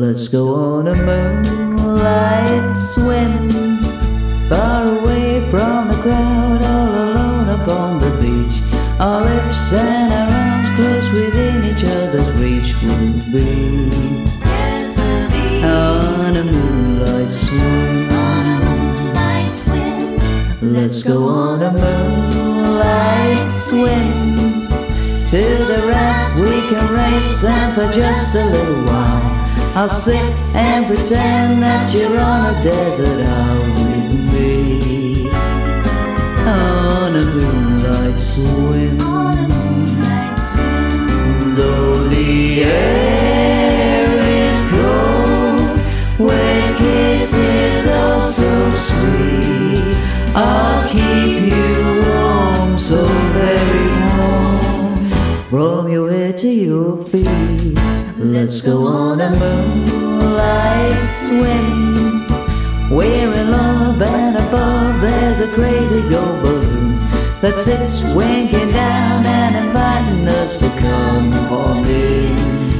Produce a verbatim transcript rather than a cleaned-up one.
Let's go on a moonlight swim, far away from the crowd, all alone upon the beach. Our lips and our arms close within each other's reach. We'll be Yes, we'll be on a moonlight swim. on a moonlight swim. Let's go on a moonlight swim. To the raft we can race, and for just a little while I'll sit and pretend that you're on a desert isle with me on a moonlight swim. On a moonlight swim. Though the air is cold, when kisses are so sweet, I'll keep you warm, so very warm, from your head to your feet. Let's go on a moonlight swim. We're in love, and above there's a crazy gold balloon that sits winking down and inviting us to come on in.